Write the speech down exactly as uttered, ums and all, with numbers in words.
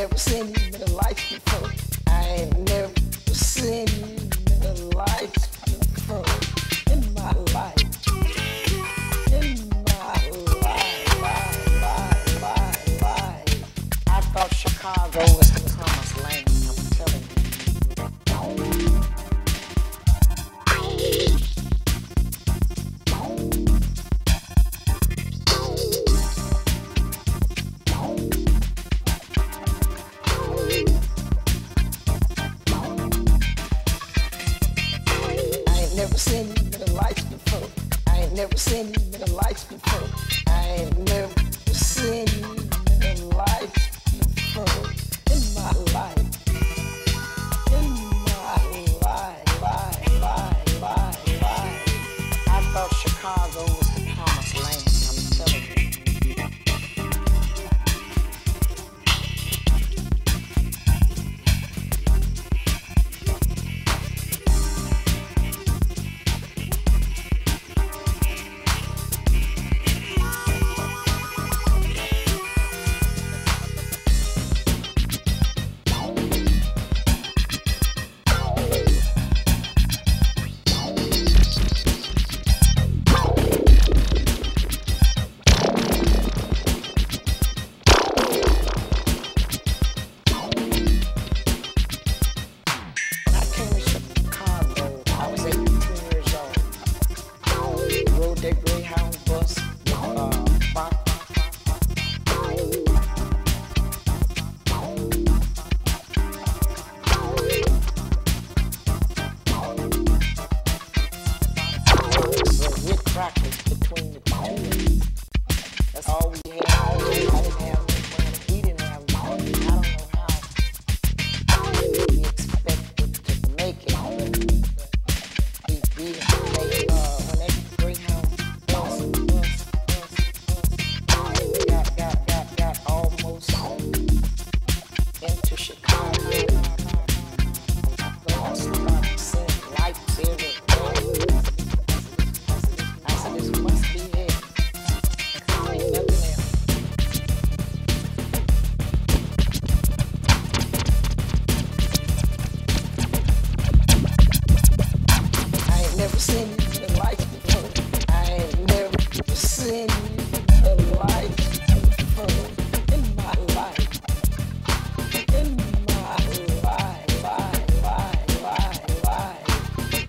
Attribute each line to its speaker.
Speaker 1: never seen you in the lights before. I ain't never seen you in the lights before. In my life. In my life, life, life, life, life. I thought Chicago was the promised land. I'm telling you. Never seen you in the lights before. I ain't never seen you in the lights before. I ain't never